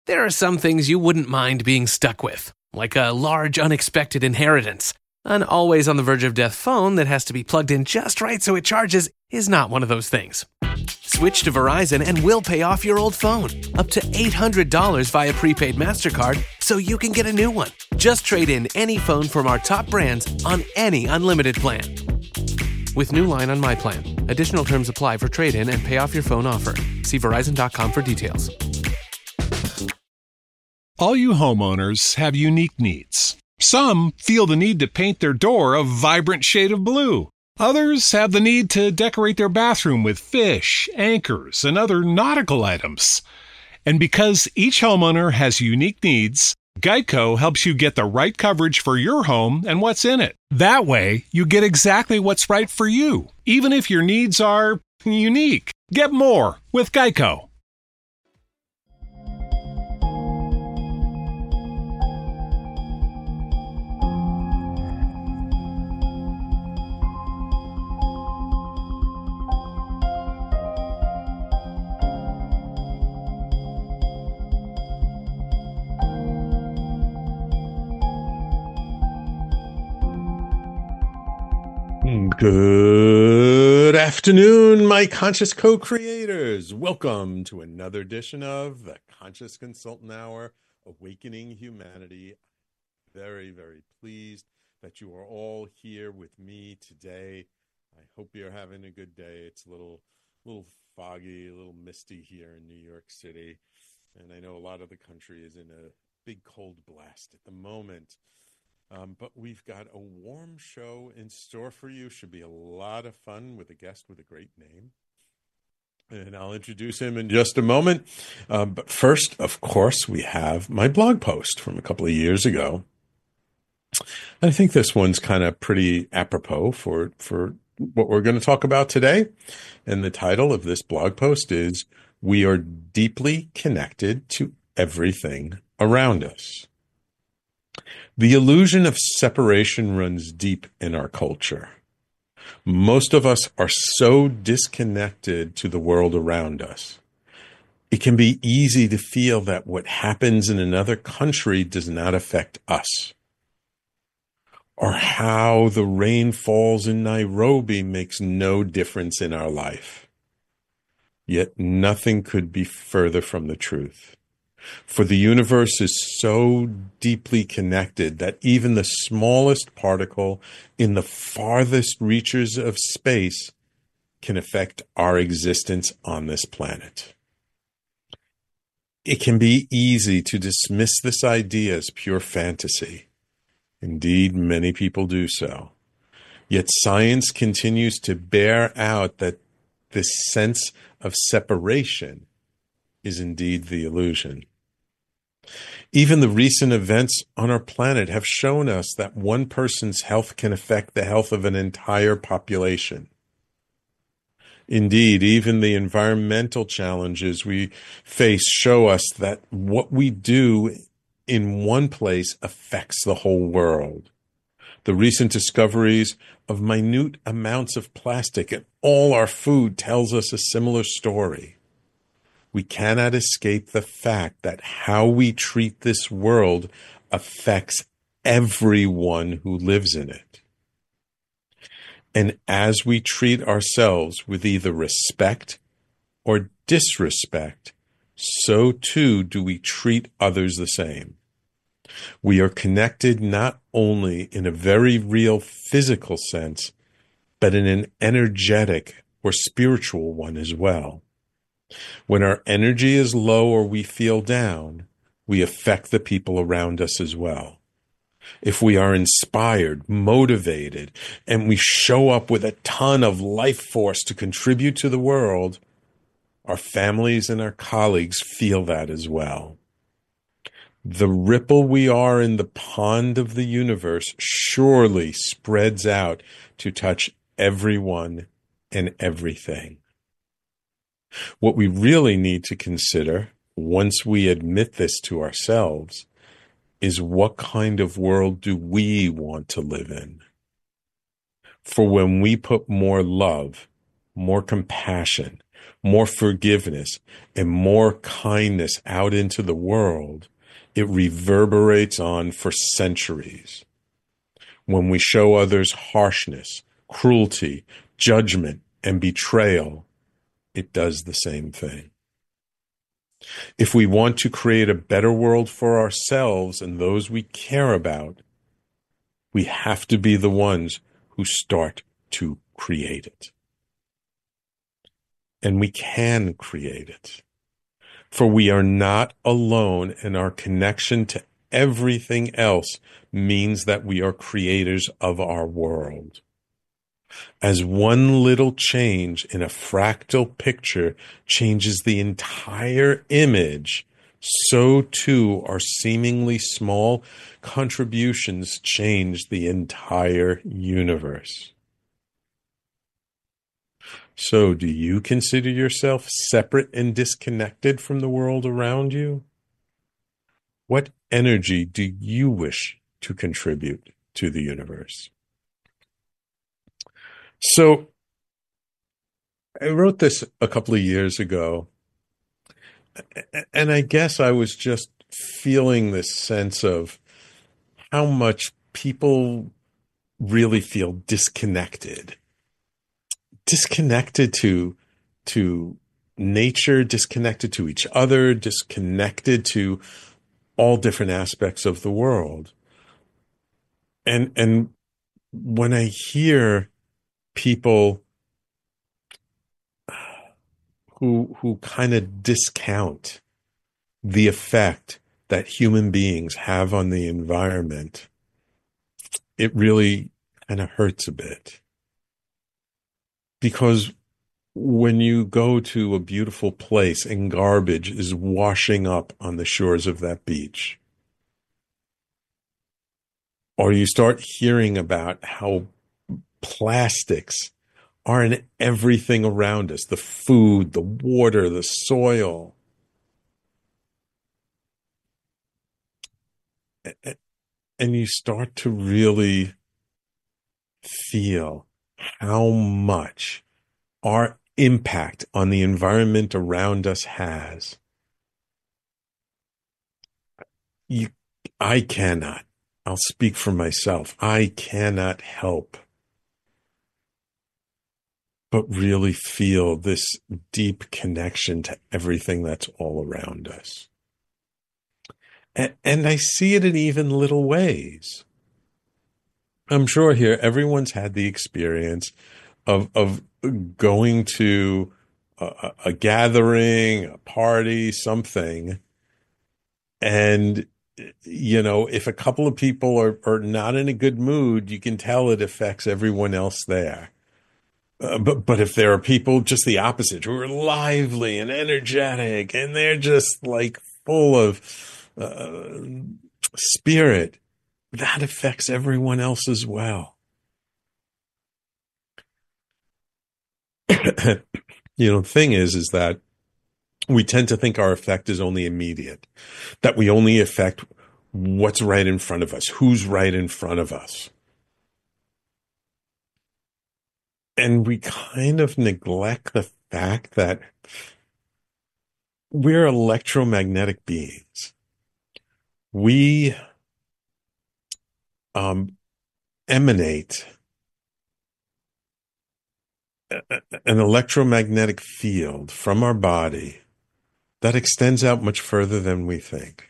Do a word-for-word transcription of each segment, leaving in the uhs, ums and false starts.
There are some things you wouldn't mind being stuck with, like a large unexpected inheritance. An always on the verge of death phone that has to be plugged in just right so it charges is not one of those things. Switch to Verizon and we'll pay off your old phone, up to eight hundred dollars via prepaid MasterCard, so you can get a new one. Just trade in any phone from our top brands on any unlimited plan. With new line on My Plan. Additional terms apply for trade-in and pay off your phone offer. See Verizon dot com for details. All you homeowners have unique needs. Some feel the need to paint their door a vibrant shade of blue. Others have the need to decorate their bathroom with fish, anchors, and other nautical items. And because each homeowner has unique needs, Geico helps you get the right coverage for your home and what's in it. That way, you get exactly what's right for you, even if your needs are unique. Get more with Geico. Good afternoon, my conscious co-creators. Welcome to another edition of the Conscious Consultant Hour, Awakening Humanity. Very, very pleased that you are all here with me today. I hope you're having a good day. It's a little, little foggy, a little misty here in New York City. And I know a lot of the country is in a big cold blast at the moment. Um, but we've got a warm show in store for you. Should be a lot of fun with a guest with a great name. And I'll introduce him in just a moment. Um, but first, of course, we have my blog post from a couple of years ago. I think this one's kind of pretty apropos for, for what we're going to talk about today. And the title of this blog post is, "We Are Deeply Connected to Everything Around Us." The illusion of separation runs deep in our culture. Most of us are so disconnected to the world around us. It can be easy to feel that what happens in another country does not affect us, or how the rain falls in Nairobi makes no difference in our life. Yet nothing could be further from the truth. For the universe is so deeply connected that even the smallest particle in the farthest reaches of space can affect our existence on this planet. It can be easy to dismiss this idea as pure fantasy. Indeed, many people do so. Yet science continues to bear out that this sense of separation is indeed the illusion. Even the recent events on our planet have shown us that one person's health can affect the health of an entire population. Indeed, even the environmental challenges we face show us that what we do in one place affects the whole world. The recent discoveries of minute amounts of plastic in all our food tells us a similar story. We cannot escape the fact that how we treat this world affects everyone who lives in it. And as we treat ourselves with either respect or disrespect, so too do we treat others the same. We are connected not only in a very real physical sense, but in an energetic or spiritual one as well. When our energy is low or we feel down, we affect the people around us as well. If we are inspired, motivated, and we show up with a ton of life force to contribute to the world, our families and our colleagues feel that as well. The ripple we are in the pond of the universe surely spreads out to touch everyone and everything. What we really need to consider, once we admit this to ourselves, is what kind of world do we want to live in? For when we put more love, more compassion, more forgiveness, and more kindness out into the world, it reverberates on for centuries. When we show others harshness, cruelty, judgment, and betrayal, it does the same thing. If we want to create a better world for ourselves and those we care about, we have to be the ones who start to create it. And we can create it. For we are not alone, and our connection to everything else means that we are creators of our world. As one little change in a fractal picture changes the entire image, so too our seemingly small contributions change the entire universe. So, do you consider yourself separate and disconnected from the world around you? What energy do you wish to contribute to the universe? So, I wrote this a couple of years ago, and I guess I was just feeling this sense of how much people really feel disconnected. Disconnected to, to nature, disconnected to each other, disconnected to all different aspects of the world. And, and when I hear people who, who kind of discount the effect that human beings have on the environment, it really kind of hurts a bit. Because when you go to a beautiful place and garbage is washing up on the shores of that beach, or you start hearing about how plastics are in everything around us, the food, the water, the soil, and you start to really feel how much our impact on the environment around us has. You, I cannot, I'll speak for myself, I cannot help but really feel this deep connection to everything that's all around us. And, and I see it in even little ways. I'm sure here everyone's had the experience of of going to a, a gathering, a party, something, and you know, if a couple of people are, are not in a good mood, you can tell it affects everyone else there. Uh, but but if there are people just the opposite, who are lively and energetic, and they're just like full of uh, spirit, that affects everyone else as well. You know, the thing is, is that we tend to think our effect is only immediate, that we only affect what's right in front of us, who's right in front of us. And we kind of neglect the fact that we're electromagnetic beings. We um, emanate an electromagnetic field from our body that extends out much further than we think.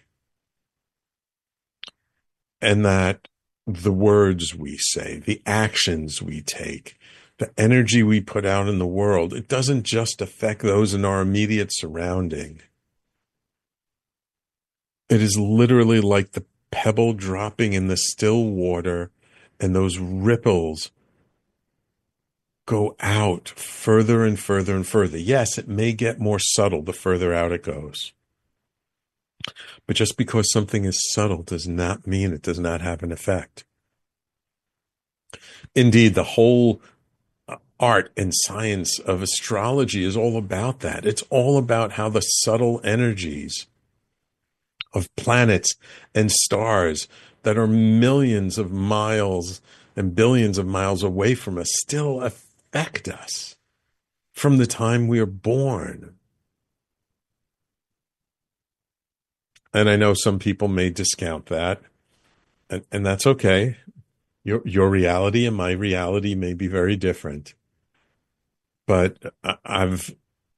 And that the words we say, the actions we take, the energy we put out in the world, it doesn't just affect those in our immediate surrounding. It is literally like the pebble dropping in the still water, and those ripples go out further and further and further. Yes, it may get more subtle the further out it goes. But just because something is subtle does not mean it does not have an effect. Indeed, the whole art and science of astrology is all about that. It's all about how the subtle energies of planets and stars that are millions of miles and billions of miles away from us still affect us. from the time we are born. And I know some people may discount that, and, and that's okay. Your your reality and my reality may be very different. But I've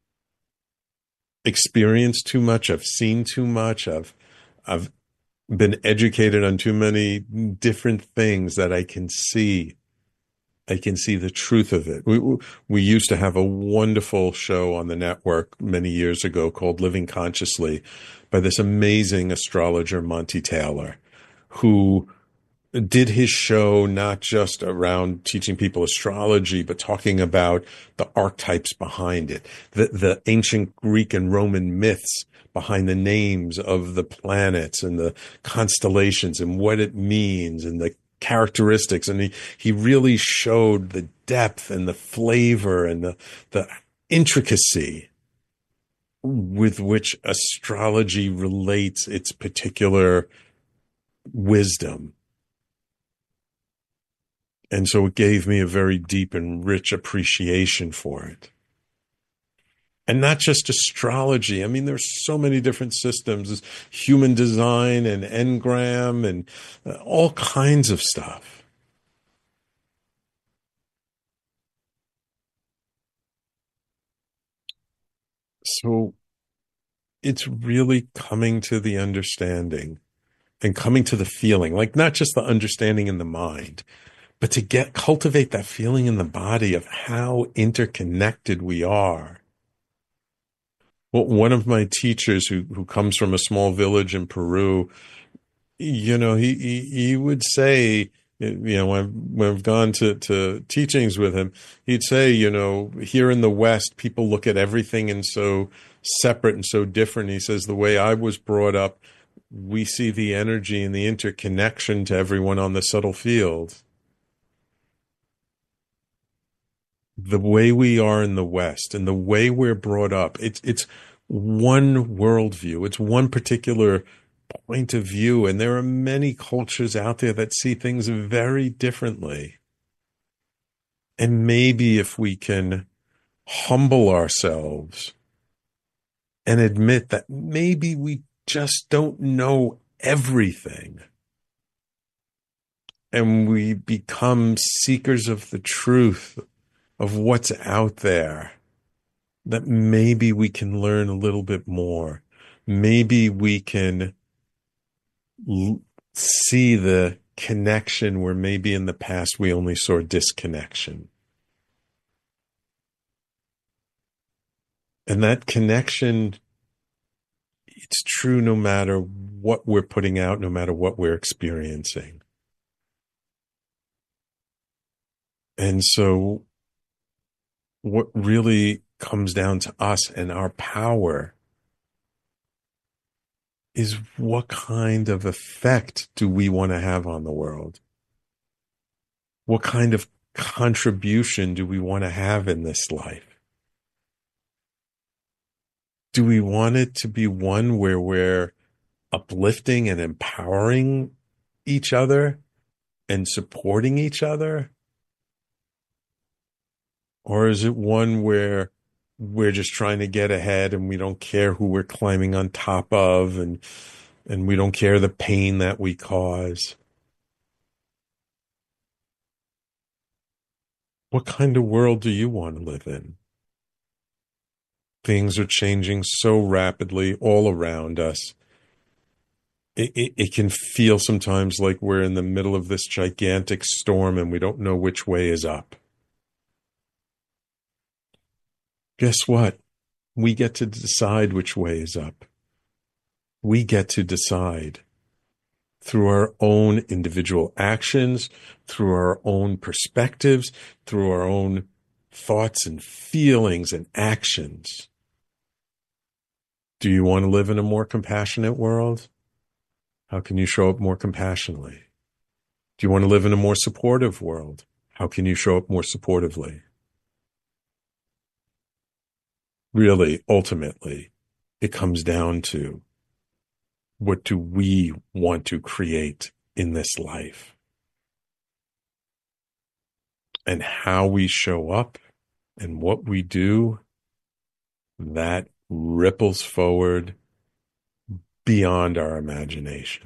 experienced too much. I've seen too much. I've I've been educated on too many different things that I can see. I can see the truth of it. We we used to have a wonderful show on the network many years ago called Living Consciously by this amazing astrologer, Monty Taylor, who did his show not just around teaching people astrology, but talking about the archetypes behind it, the, the ancient Greek and Roman myths behind the names of the planets and the constellations and what it means and the characteristics. And he, he really showed the depth and the flavor and the, the intricacy with which astrology relates its particular wisdom. And so it gave me a very deep and rich appreciation for it. And not just astrology. I mean, there's so many different systems. There's human design and engram and uh, all kinds of stuff. So it's really coming to the understanding and coming to the feeling, like not just the understanding in the mind, but to get cultivate that feeling in the body of how interconnected we are. Well, one of my teachers who, who comes from a small village in Peru, you know, he, he, he would say, you know, when, when I've gone to, to teachings with him, he'd say, you know, here in the West, people look at everything and so separate and so different. He says, the way I was brought up, we see the energy and the interconnection to everyone on the subtle field. The way we are in the West and the way we're brought up, it's it's one worldview. It's one particular point of view. And there are many cultures out there that see things very differently. And maybe if we can humble ourselves and admit that maybe we just don't know everything, and we become seekers of the truth of what's out there, that maybe we can learn a little bit more. Maybe we can l- see the connection where maybe in the past we only saw disconnection. And that connection, it's true no matter what we're putting out, no matter what we're experiencing. And so what really comes down to us and our power is what kind of effect do we want to have on the world? What kind of contribution do we want to have in this life? Do we want it to be one where we're uplifting and empowering each other and supporting each other? Or is it one where we're just trying to get ahead and we don't care who we're climbing on top of, and and we don't care the pain that we cause? What kind of world do you want to live in? Things are changing so rapidly all around us. It, it, it can feel sometimes like we're in the middle of this gigantic storm and we don't know which way is up. Guess what? We get to decide which way is up. We get to decide through our own individual actions, through our own perspectives, through our own thoughts and feelings and actions. Do you want to live in a more compassionate world? How can you show up more compassionately? Do you want to live in a more supportive world? How can you show up more supportively? Really, ultimately, it comes down to, what do we want to create in this life? And how we show up And what we do, that ripples forward beyond our imagination.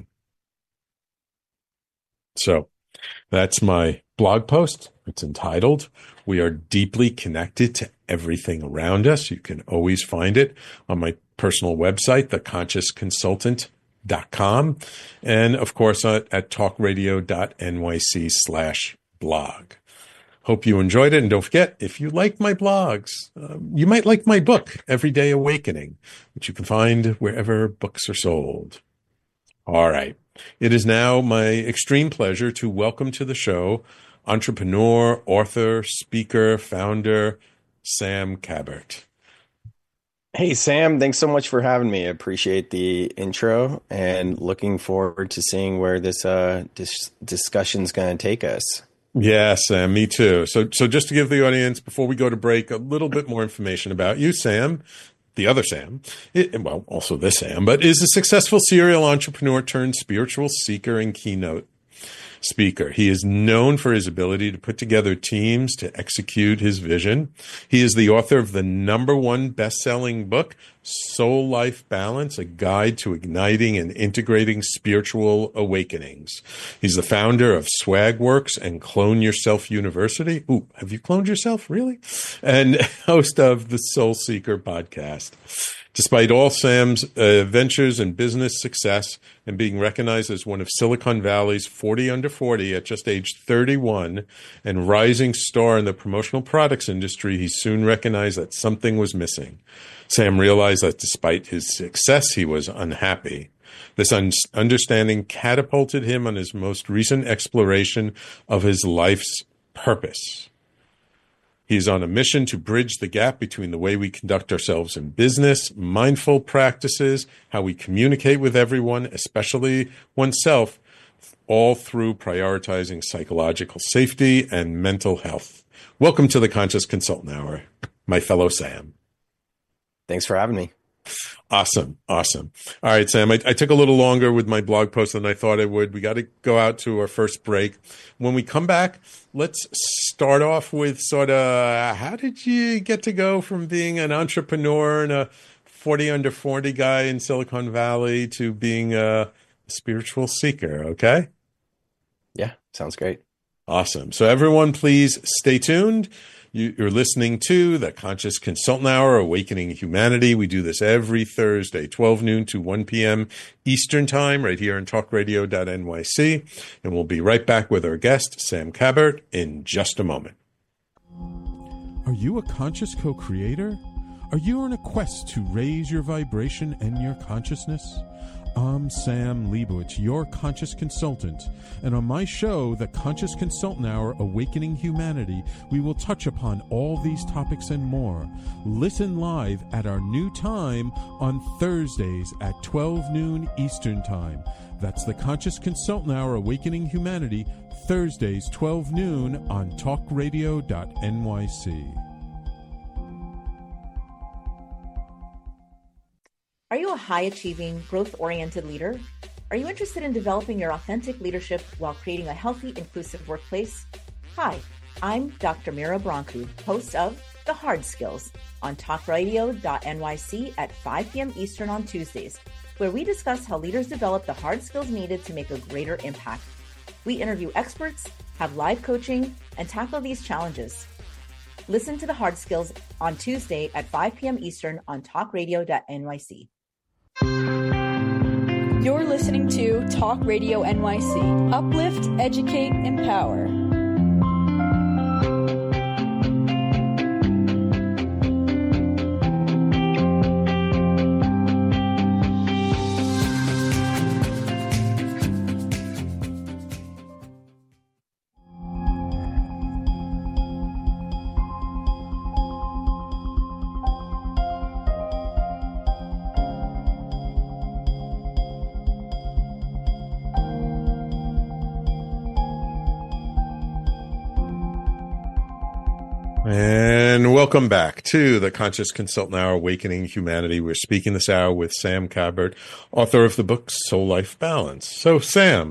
So that's my blog post. It's entitled, "We Are Deeply Connected to Everything Around Us." You can always find it on my personal website, the conscious consultant dot com. And of course, at, at talkradio.nyc slash blog. Hope you enjoyed it. And don't forget, if you like my blogs, uh, you might like my book, Everyday Awakening, which you can find wherever books are sold. All right. It is now my extreme pleasure to welcome to the show entrepreneur, author, speaker, founder, Sam Kabert. Hey, Sam, thanks so much for having me. I appreciate the intro and looking forward to seeing where this uh, dis- discussion's going to take us. Yeah, Sam, me too. So, so just to give the audience, before we go to break, a little bit more information about you, Sam. The other Sam, it, well, also this Sam, but is a successful serial entrepreneur turned spiritual seeker and keynote speaker. He is known for his ability to put together teams to execute his vision. He is the author of the number one best-selling book, Soul Life Balance, a guide to igniting and integrating spiritual awakenings. He's the founder of Swagworks and Clone Yourself University. Ooh, have you cloned yourself? Really? And host of the Soul Seeker podcast. Despite all Sam's uh, ventures and business success and being recognized as one of Silicon Valley's forty under forty at just age thirty-one and rising star in the promotional products industry, he soon recognized that something was missing. Sam realized that despite his success, he was unhappy. This un- understanding catapulted him on his most recent exploration of his life's purpose. He is on a mission to bridge the gap between the way we conduct ourselves in business, mindful practices, how we communicate with everyone, especially oneself, all through prioritizing psychological safety and mental health. Welcome to the Conscious Consultant Hour, my fellow Sam. Thanks for having me. Awesome. Awesome. All right, Sam, I, I took a little longer with my blog post than I thought I would. We got to go out to our first break. When we come back, let's start off with sort of how did you get to go from being an entrepreneur and a forty under forty guy in Silicon Valley to being a spiritual seeker? Okay. Yeah, sounds great. Awesome. So everyone, please stay tuned. You're listening to the Conscious Consultant Hour, Awakening Humanity. We do this every Thursday, twelve noon to one p.m. Eastern Time, right here on talk radio dot N Y C. And we'll be right back with our guest, Sam Kabert, in just a moment. Are you a conscious co-creator? Are you on a quest to raise your vibration and your consciousness? I'm Sam Leibowitz, your conscious consultant, and on my show, The Conscious Consultant Hour, Awakening Humanity, we will touch upon all these topics and more. Listen live at our new time on Thursdays at twelve noon Eastern Time. That's The Conscious Consultant Hour, Awakening Humanity, Thursdays, twelve noon on talk radio dot N Y C. Are you a high-achieving, growth-oriented leader? Are you interested in developing your authentic leadership while creating a healthy, inclusive workplace? Hi, I'm Doctor Mira Brancu, host of The Hard Skills on talk radio dot N Y C at five p.m. Eastern on Tuesdays, where we discuss how leaders develop the hard skills needed to make a greater impact. We interview experts, have live coaching, and tackle these challenges. Listen to The Hard Skills on Tuesday at five p.m. Eastern on talk radio dot N Y C. You're listening to Talk Radio N Y C. Uplift, educate, empower. And welcome back to the Conscious Consultant Hour, Awakening Humanity. We're speaking this hour with Sam Kabert, author of the book Soul Life Balance. So, Sam,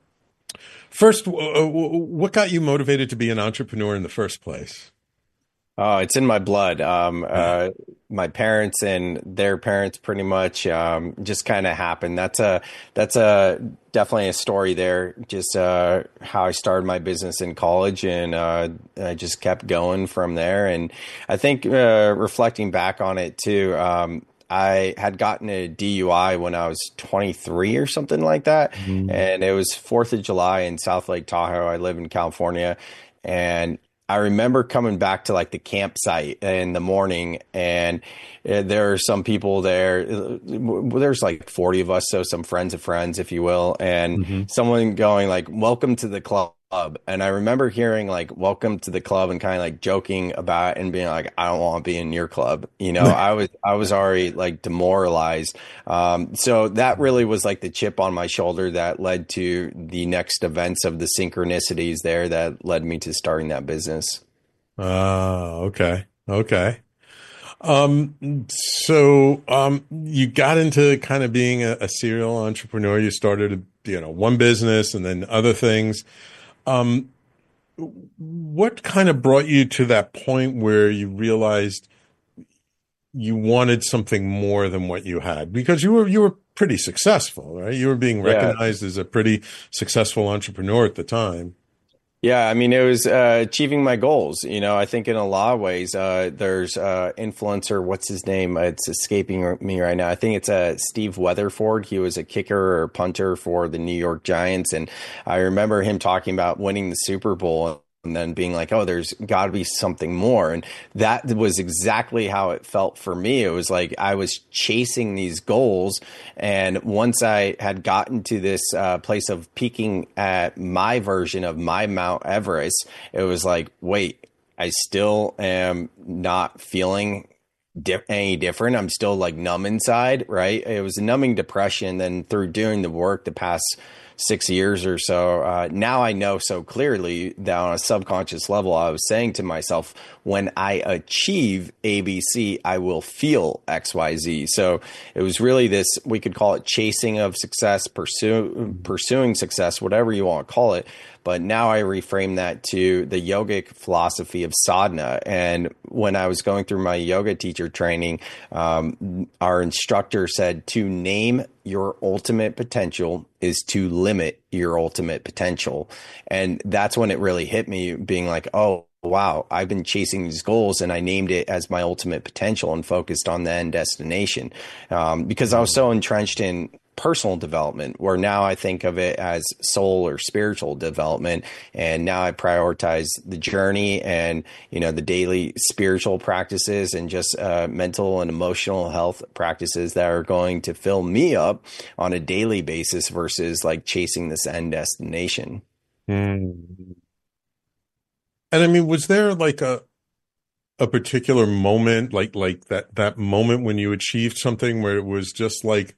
first, what got you motivated to be an entrepreneur in the first place? Oh, it's in my blood. Um, uh, my parents and their parents pretty much um, just kind of happened. That's a that's a definitely a story there. Just uh, how I started my business in college, and uh, I just kept going from there. And I think uh, reflecting back on it too, um, I had gotten a D U I when I was twenty-three or something like that, and it was Fourth of July in South Lake Tahoe. I live in California, and I remember coming back to like the campsite in the morning, and uh, there are some people there. There's like forty of us, so some friends of friends, if you will, and Mhm. someone going like, "Welcome to the club." And I remember hearing like, "Welcome to the club," and kind of like joking about it and being like, "I don't want to be in your club." You know, I was I was already like demoralized. Um, so that really was like the chip on my shoulder that led to the next events of the synchronicities there that led me to starting that business. Ah, okay. Okay. Um, so um, you got into kind of being a, a serial entrepreneur. You started, you know, one business and then other things. Um, what kind of brought you to that point where you realized you wanted something more than what you had? Because you were you were pretty successful, right? You were being Yeah. recognized as a pretty successful entrepreneur at the time. Yeah, I mean, it was uh, achieving my goals. You know, I think in a lot of ways, uh, there's uh, influencer. What's his name? It's escaping me right now. I think it's uh, Steve Weatherford. He was a kicker or punter for the New York Giants, and I remember him talking about winning the Super Bowl. And then being like, oh, there's got to be something more. And that was exactly how it felt for me. It was like I was chasing these goals. And once I had gotten to this uh, place of peaking at my version of my Mount Everest, it was like, wait, I still am not feeling di- any different. I'm still like numb inside, right? It was a numbing depression. Then through doing the work the past six years or so, uh, now I know so clearly that on a subconscious level, I was saying to myself, when I achieve A B C, I will feel X Y Z. So it was really this, we could call it chasing of success, pursue, pursuing success, whatever you want to call it. But now I reframe that to the yogic philosophy of sadhana. And when I was going through my yoga teacher training, um, our instructor said to name your ultimate potential is to limit your ultimate potential. And that's when it really hit me, being like, oh, wow, I've been chasing these goals and I named it as my ultimate potential and focused on the end destination. Um, because I was so entrenched in personal development, where now I think of it as soul or spiritual development. And now I prioritize the journey and, you know, the daily spiritual practices and just uh, mental and emotional health practices that are going to fill me up on a daily basis versus like chasing this end destination. Mm. And I mean, was there like a a particular moment, like like that that moment when you achieved something where it was just like,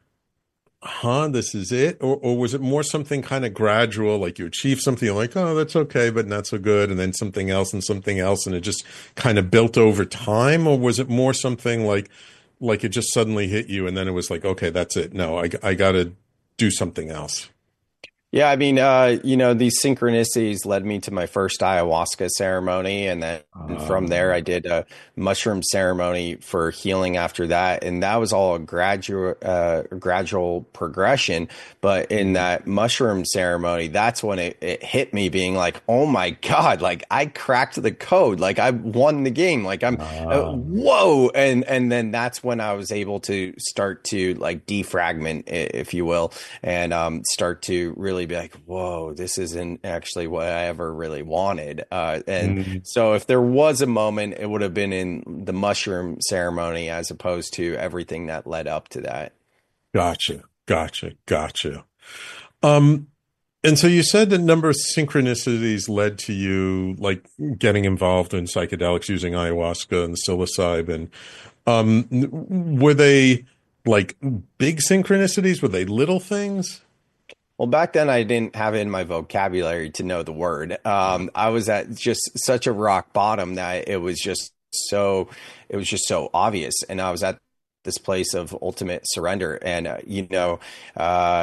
huh, this is it? Or or was it more something kind of gradual, like you achieved something, you're like, oh, that's okay, but not so good, and then something else and something else, and it just kind of built over time? Or was it more something like like it just suddenly hit you and then it was like, okay, that's it. No, I I got to do something else. Yeah, I mean, uh, you know, these synchronicities led me to my first ayahuasca ceremony. And then from there, I did a mushroom ceremony for healing after that. And that was all a gradual, uh, gradual progression. But in that mushroom ceremony, that's when it, it hit me being like, oh my God, like I cracked the code. Like I won the game. Like I'm, uh, whoa. And, and then that's when I was able to start to like defragment, if you will, and um, start to really be like, whoa, this isn't actually what I ever really wanted. Uh, and mm-hmm. so if there was a moment, it would have been in the mushroom ceremony as opposed to everything that led up to that. Gotcha. Gotcha. Gotcha. Um, and so you said the number of synchronicities led to you like getting involved in psychedelics using ayahuasca and psilocybin. Um, were they like big synchronicities? Were they little things? Well, back then I didn't have it in my vocabulary to know the word. Um, I was at just such a rock bottom that it was just so, it was just so obvious. And I was at this place of ultimate surrender. And, uh, you know, uh,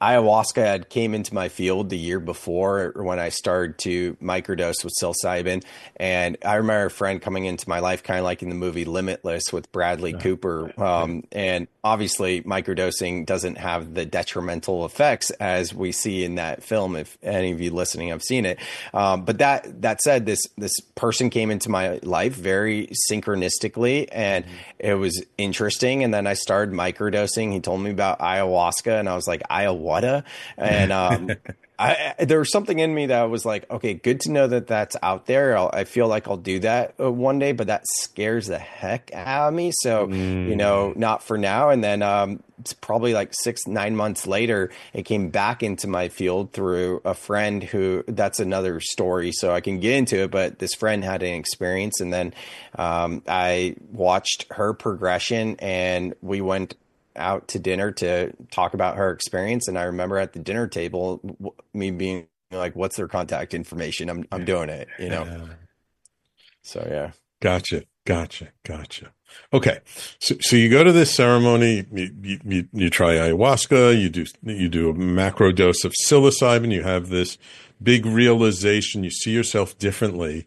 ayahuasca had came into my field the year before when I started to microdose with psilocybin. And I remember a friend coming into my life, kind of like in the movie Limitless with Bradley Cooper. Um, and obviously microdosing doesn't have the detrimental effects as we see in that film. If any of you listening have seen it. Um, but that, that said, this, this person came into my life very synchronistically, and mm-hmm. it was interesting. And then I started microdosing. He told me about ayahuasca, and I was like, ayahuasca? And um, I, there was something in me that was like, okay, good to know that that's out there. I'll, I feel like I'll do that uh, one day, but that scares the heck out of me. So, mm. you know, not for now. And then um, it's probably like six, nine months later, it came back into my field through a friend who, that's another story, so I can get into it. But this friend had an experience, and then um, I watched her progression, and we went out to dinner to talk about her experience. And I remember at the dinner table, w- me being like, what's their contact information? I'm, I'm doing it, you know? Yeah. So, yeah. Gotcha. Gotcha. Gotcha. Okay. So, so you go to this ceremony, you, you, you try ayahuasca, you do, you do a macro dose of psilocybin, you have this big realization, you see yourself differently.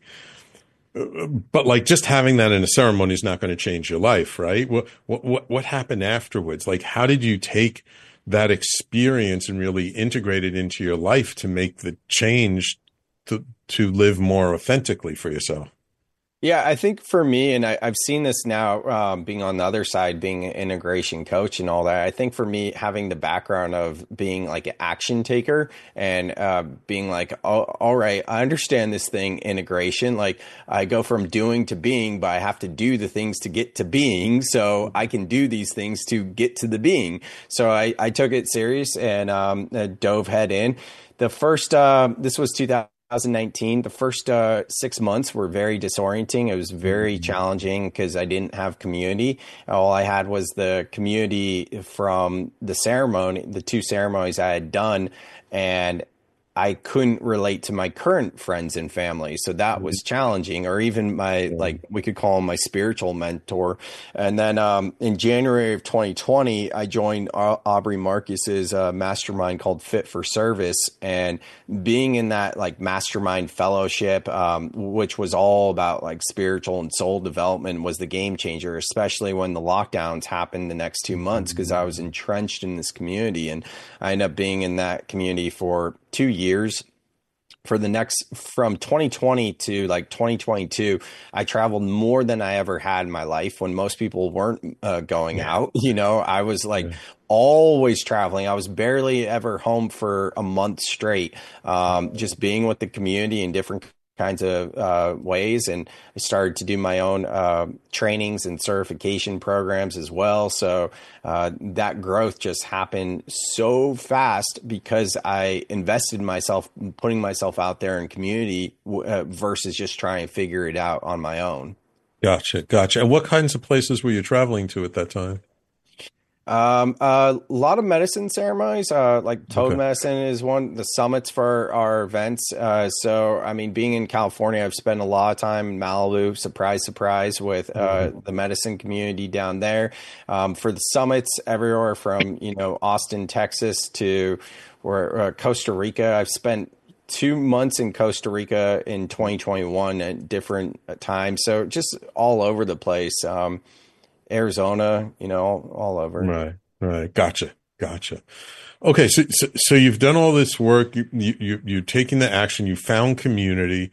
But like just having that in a ceremony is not going to change your life, right? What, what, what happened afterwards? Like, how did you take that experience and really integrate it into your life to make the change to, to live more authentically for yourself? Yeah, I think for me, and I, I've seen this now, um, being on the other side, being an integration coach and all that. I think for me, having the background of being like an action taker and uh, being like, oh, all right, I understand this thing, integration. Like I go from doing to being, but I have to do the things to get to being. So I can do these things to get to the being. So I, I took it serious and um, dove head in. The first, uh, this was two thousand. twenty nineteen, the first uh, six months were very disorienting. It was very challenging because I didn't have community. All I had was the community from the ceremony, the two ceremonies I had done, and I couldn't relate to my current friends and family. So that was challenging, or even my, like, we could call him my spiritual mentor. And then um, in January of twenty twenty, I joined Aubrey Marcus's uh, mastermind called Fit for Service. And being in that like mastermind fellowship, um, which was all about like spiritual and soul development, was the game changer, especially when the lockdowns happened the next two months, because I was entrenched in this community. And I ended up being in that community for two years. For the next, from twenty twenty to like twenty twenty-two, I traveled more than I ever had in my life when most people weren't uh, going yeah. out. You know, I was like yeah. always traveling. I was barely ever home for a month straight, um, just being with the community in different kinds of uh, ways. And I started to do my own uh, trainings and certification programs as well. So uh, that growth just happened so fast because I invested in myself, putting myself out there in community uh, versus just trying to figure it out on my own. Gotcha. Gotcha. And what kinds of places were you traveling to at that time? Um, uh, a lot of medicine ceremonies, uh, like Toad okay. Medicine is one, the summits for our events. Uh, so, I mean, being in California, I've spent a lot of time in Malibu, surprise, surprise, with, uh, mm-hmm. the medicine community down there. Um, for the summits everywhere from, you know, Austin, Texas to or, uh, Costa Rica. I've spent two months in Costa Rica in twenty twenty-one at different times. So just all over the place. Um, Arizona, you know, all, all over. Right, right. Gotcha, gotcha. Okay, so, so so you've done all this work. You you you're taking the action. You found community.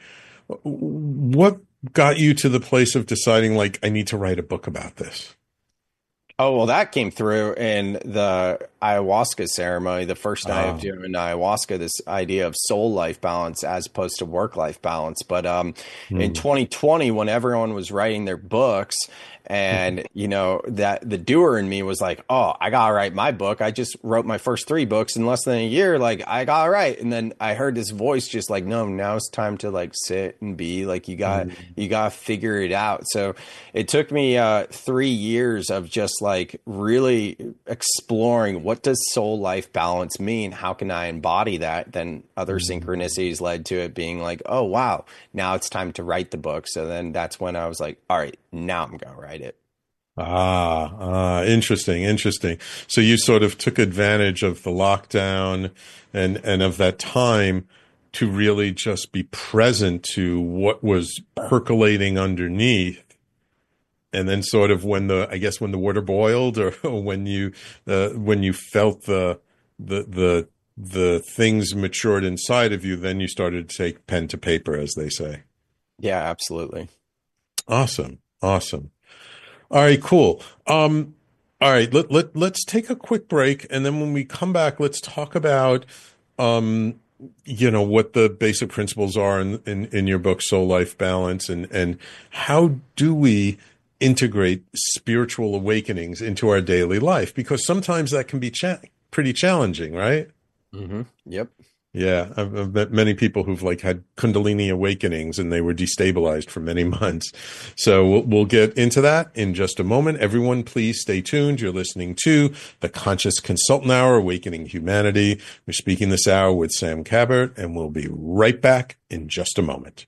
What got you to the place of deciding, like, I need to write a book about this? Oh, well, that came through in the ayahuasca ceremony. The first night oh. of doing ayahuasca, this idea of soul life balance as opposed to work life balance. But um, mm. in twenty twenty, when everyone was writing their books, and, you know, that the doer in me was like, oh, I got to write my book. I just wrote my first three books in less than a year. Like, I got to write. And then I heard this voice just like, no, now it's time to like sit and be like, you got, mm. you got to figure it out. So it took me uh, three years of just like really exploring, what does soul life balance mean? How can I embody that? Then other mm. synchronicities led to it being like, oh, wow, now it's time to write the book. So then that's when I was like, all right, now I'm going to write it. Ah, ah, interesting, interesting. So you sort of took advantage of the lockdown and and of that time to really just be present to what was percolating underneath. And then sort of when the, I guess when the water boiled, or when you, uh, when you felt the, the, the, the things matured inside of you, then you started to take pen to paper, as they say. Yeah, absolutely. Awesome. Awesome. All right, cool. Um, all right, let, let, let's take a quick break. And then when we come back, let's talk about, um, you know, what the basic principles are in, in, in your book, Soul Life Balance, and, and how do we integrate spiritual awakenings into our daily life? Because sometimes that can be cha- pretty challenging, right? Mm-hmm. Yep. Yeah, I've, I've met many people who've like had Kundalini awakenings and they were destabilized for many months. So we'll, we'll get into that in just a moment. Everyone, please stay tuned. You're listening to the Conscious Consultant Hour, Awakening Humanity. We're speaking this hour with Sam Cabot, and we'll be right back in just a moment.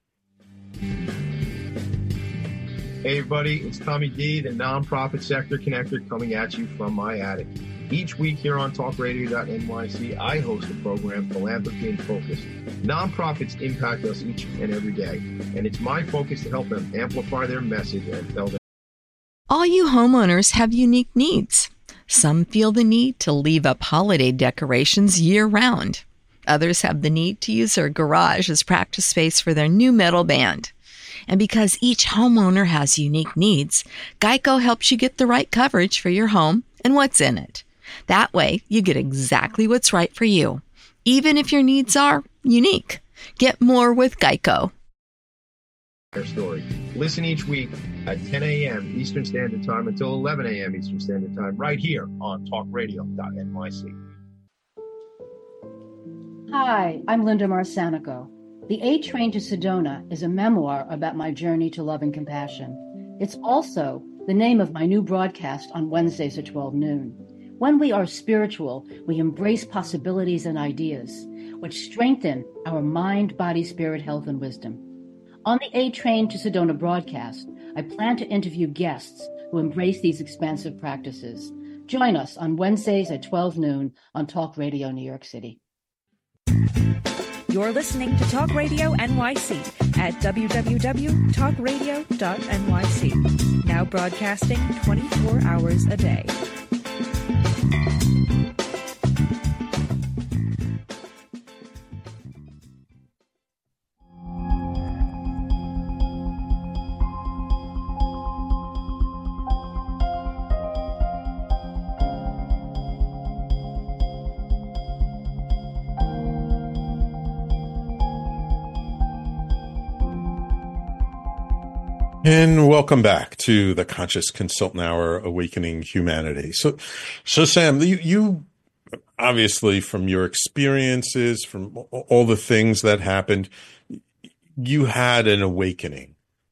Hey everybody, it's Tommy D, the nonprofit sector connector, coming at you from my attic. Each week here on talk radio dot N Y C, I host a program, Philanthropy in Focus. Nonprofits impact us each and every day, and it's my focus to help them amplify their message and tell them. All you homeowners have unique needs. Some feel the need to leave up holiday decorations year-round. Others have the need to use their garage as practice space for their new metal band. And because each homeowner has unique needs, Geico helps you get the right coverage for your home and what's in it. That way, you get exactly what's right for you, even if your needs are unique. Get more with Geico. Their story. Listen each week at ten a.m. Eastern Standard Time until eleven a.m. Eastern Standard Time, right here on talk radio dot N Y C. Hi, I'm Linda Marcanico. The A Train to Sedona is a memoir about my journey to love and compassion. It's also the name of my new broadcast on Wednesdays at twelve noon. When we are spiritual, we embrace possibilities and ideas, which strengthen our mind, body, spirit, health, and wisdom. On the A Train to Sedona broadcast, I plan to interview guests who embrace these expansive practices. Join us on Wednesdays at twelve noon on Talk Radio New York City. You're listening to Talk Radio N Y C at w w w dot talk radio dot N Y C. Now broadcasting twenty-four hours a day. And welcome back to the Conscious Consultant Hour, Awakening Humanity. So, so Sam, you, you obviously, from your experiences, from all the things that happened, you had an awakening.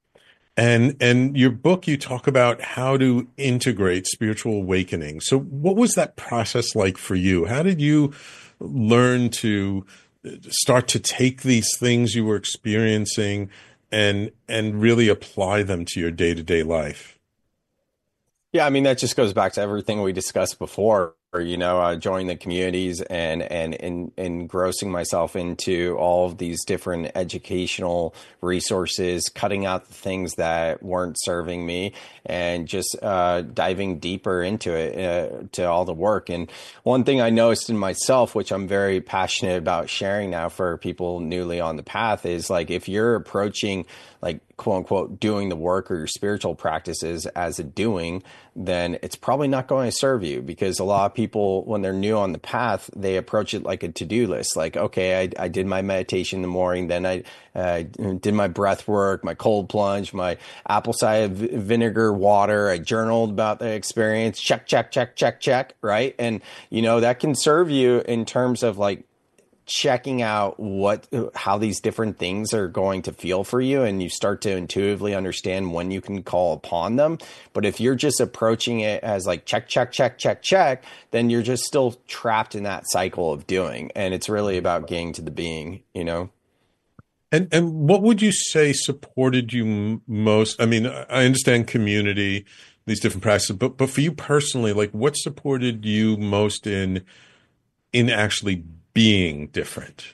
And, and your book, you talk about how to integrate spiritual awakening. So what was that process like for you? How did you learn to start to take these things you were experiencing and and really apply them to your day-to-day life? Yeah, I mean, that just goes back to everything we discussed before, you know, uh, joining the communities and, and, and, engrossing myself into all of these different educational resources, cutting out the things that weren't serving me, and just uh, diving deeper into it, uh, to all the work. And one thing I noticed in myself, which I'm very passionate about sharing now for people newly on the path, is like, if you're approaching like quote unquote doing the work or your spiritual practices as a doing, then it's probably not going to serve you, because a lot of people, when they're new on the path, they approach it like a to-do list. Like, okay, I, I did my meditation in the morning, then I uh, did my breath work, my cold plunge, my apple cider vinegar water. I journaled about the experience. Check, check, check, check, check. Right. And, you know, that can serve you in terms of like checking out what, how these different things are going to feel for you, and you start to intuitively understand when you can call upon them. But if you're just approaching it as like check, check, check, check, check, then you're just still trapped in that cycle of doing. And it's really about getting to the being, you know? And and what would you say supported you m- most? I mean, I understand community these different practices. But but for you personally, like what supported you most in in actually being different?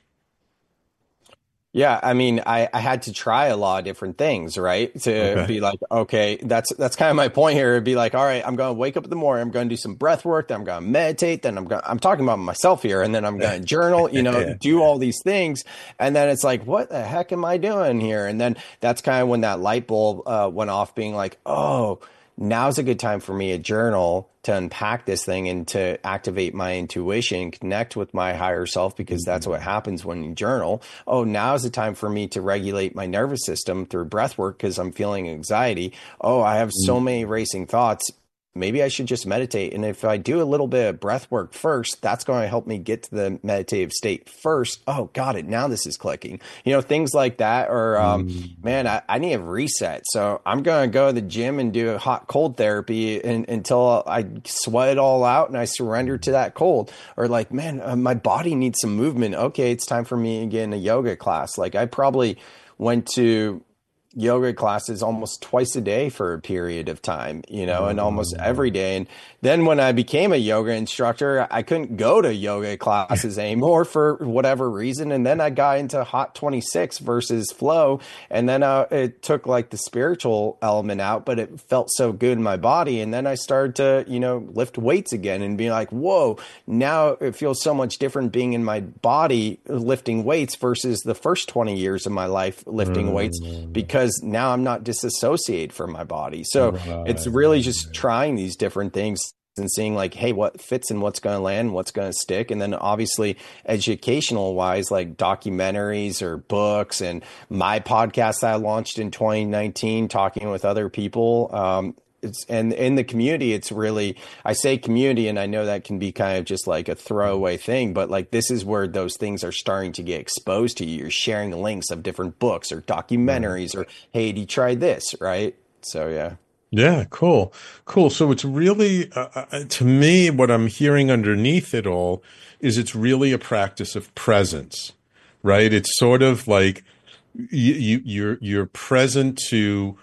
Yeah, I mean, I, I had to try a lot of different things, right? To Okay. be like, okay, that's that's kind of my point here. It'd be like, all right, I'm going to wake up in the morning, I'm going to do some breath work, then I'm going to meditate, then I'm going I'm talking about myself here, and then I'm going to journal, you know, Yeah. do all these things, and then it's like, what the heck am I doing here? And then that's kind of when that light bulb uh, went off, being like, oh, now's a good time for me to journal, to unpack this thing and to activate my intuition, connect with my higher self, because that's what happens when you journal. Oh, now's the time for me to regulate my nervous system through breath work because I'm feeling anxiety. Oh, I have so many racing thoughts. Maybe I should just meditate. And if I do a little bit of breath work first, that's going to help me get to the meditative state first. Oh, got it. Now this is clicking. You know, things like that. Or, um, mm. man, I, I need a reset. So I'm going to go to the gym and do a hot cold therapy in, until I sweat it all out and I surrender to that cold. Or like, man, uh, my body needs some movement. Okay, it's time for me to get in a yoga class. Like I probably went to yoga classes almost twice a day for a period of time, you know, and almost every day. And then when I became a yoga instructor, I couldn't go to yoga classes anymore for whatever reason. And then I got into Hot twenty-six versus Flow. And then uh, it took like the spiritual element out, but it felt so good in my body. And then I started to, you know, lift weights again and be like, whoa, now it feels so much different being in my body lifting weights versus the first twenty years of my life lifting mm. weights, because now I'm not disassociated from my body. So right. it's really just trying these different things and seeing like, hey, what fits and what's going to land, what's going to stick. And then obviously educational wise, like documentaries or books, and my podcast that I launched in twenty nineteen, talking with other people. Um, It's, and in the community, it's really, I say community, and I know that can be kind of just like a throwaway thing, but like this is where those things are starting to get exposed to you. You're sharing links of different books or documentaries, or, hey, did you try this? Right. So, yeah. Yeah, cool. Cool. So it's really, uh, to me, what I'm hearing underneath it all is it's really a practice of presence, right? It's sort of like you, you you're, you're present to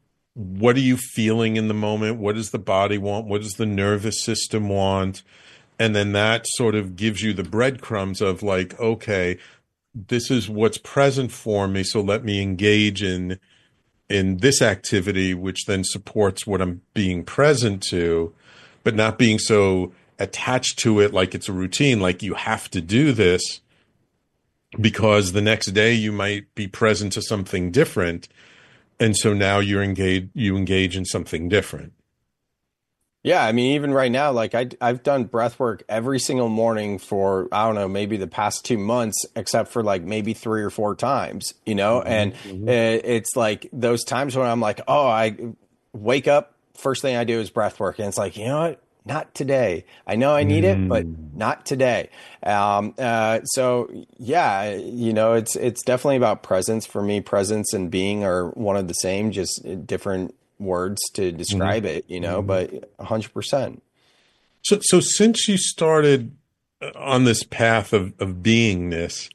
what are you feeling in the moment? What does the body want? What does the nervous system want? And then that sort of gives you the breadcrumbs of like, okay, this is what's present for me. So let me engage in, in this activity, which then supports what I'm being present to, but not being so attached to it like it's a routine, like you have to do this because the next day you might be present to something different. And so now you're engaged, you engage in something different. Yeah. I mean, even right now, like I, I've done breath work every single morning for, I don't know, maybe the past two months, except for like maybe three or four times, you know, mm-hmm, and mm-hmm. It, it's like those times when I'm like, oh, I wake up, first thing I do is breath work. And it's like, you know what? Not today. I know I need mm. it, but not today. Um, uh, so yeah, you know, it's, it's definitely about presence for me. Presence and being are one of the same, just different words to describe mm. it, you know, mm. but a hundred percent. So, so since you started on this path of, of beingness,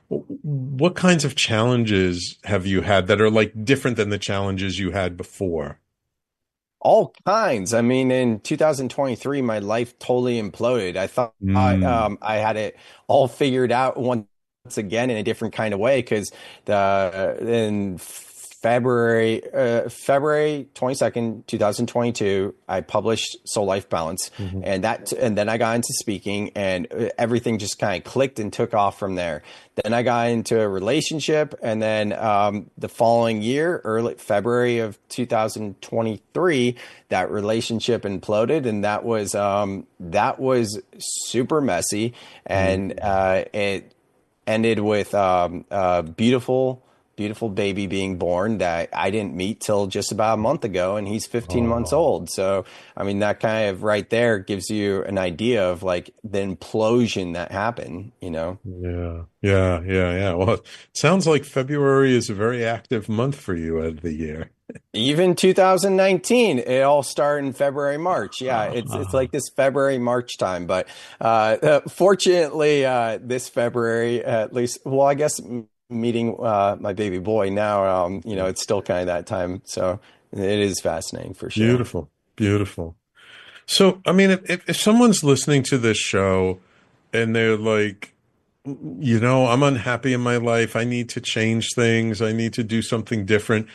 what kinds of challenges have you had that are like different than the challenges you had before? All kinds. I mean, in two thousand twenty-three, my life totally imploded. I thought mm. um, I had it all figured out once again in a different kind of way, because the in February uh, February twenty-second, twenty twenty-two, I published Soul Life Balance, mm-hmm. and that and then I got into speaking, and everything just kind of clicked and took off from there. Then I got into a relationship, and then um, the following year, early February of two thousand twenty-three, that relationship imploded, and that was um, that was super messy, and uh, it ended with um, a beautiful. beautiful baby being born that I didn't meet till just about a month ago, and he's fifteen oh. months old. So, I mean, that kind of right there gives you an idea of like the implosion that happened, you know? Yeah, yeah, yeah, yeah. Well, it sounds like February is a very active month for you out of the year. Even two thousand nineteen, it all started in February, March. Yeah, it's it's like this February, March time. But uh, uh, fortunately, uh, this February, at least, well, I guess meeting uh, my baby boy now, um, you know, it's still kind of that time. So it is fascinating for sure. Beautiful. Beautiful. So, I mean, if, if someone's listening to this show and they're like, you know, I'm unhappy in my life, I need to change things, I need to do something different,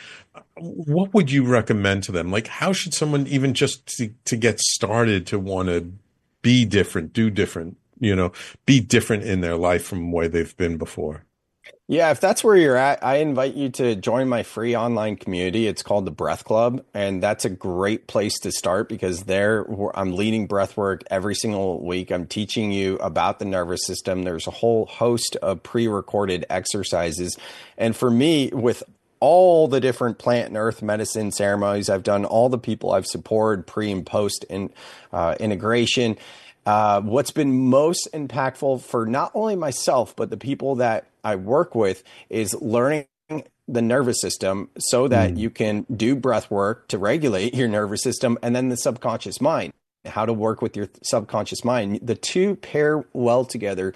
what would you recommend to them? Like, how should someone even just to, to get started to want to be different, do different, you know, be different in their life from the way they've been before? Yeah, if that's where you're at, I invite you to join my free online community. It's called the Breath Club, and that's a great place to start because there I'm leading breath work every single week. I'm teaching you about the nervous system. There's a whole host of pre-recorded exercises. And for me, with all the different plant and earth medicine ceremonies I've done, all the people I've supported pre and post in, uh, integration, Uh, what's been most impactful for not only myself, but the people that I work with is learning the nervous system so that mm. you can do breath work to regulate your nervous system, and then the subconscious mind, how to work with your subconscious mind. The two pair well together.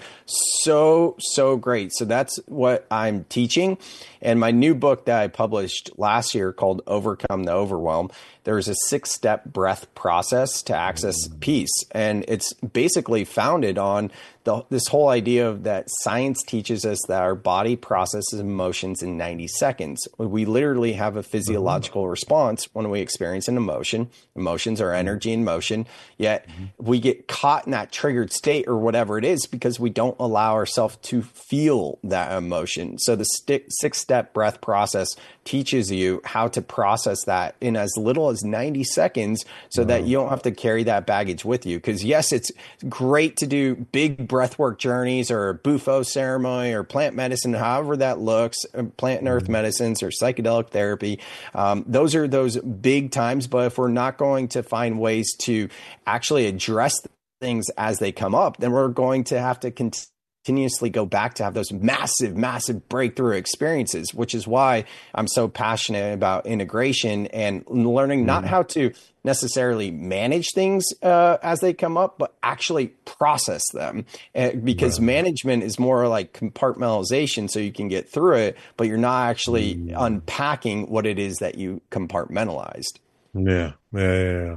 So, so great. So that's what I'm teaching. And my new book that I published last year called Overcome the Overwhelm, there's a six-step breath process to access peace. And it's basically founded on the, this whole idea of that science teaches us that our body processes emotions in ninety seconds. We literally have a physiological response when we experience an emotion. Emotions are energy in motion, yet we get caught in that triggered state or whatever it is because we don't allow ourselves to feel that emotion. So the st- six-step breath process teaches you how to process that in as little as ninety seconds so wow. that you don't have to carry that baggage with you. Because yes, it's great to do big breathwork journeys or a Bufo ceremony or plant medicine, however that looks, plant and earth medicines or psychedelic therapy. Um, those are those big times. But if we're not going to find ways to actually address things as they come up, then we're going to have to continue continuously go back to have those massive, massive breakthrough experiences, which is why I'm so passionate about integration and learning not how to necessarily manage things uh, as they come up, but actually process them. Uh, because right. management is more like compartmentalization so you can get through it, but you're not actually mm. unpacking what it is that you compartmentalized. Yeah, yeah, yeah.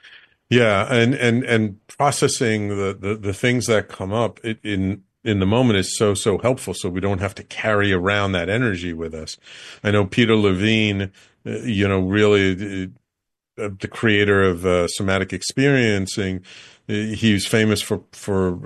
Yeah, and and and processing the the, the things that come up it, in in the moment is so, so helpful. So we don't have to carry around that energy with us. I know Peter Levine, uh, you know, really uh, the creator of uh, somatic experiencing, uh, he's famous for, for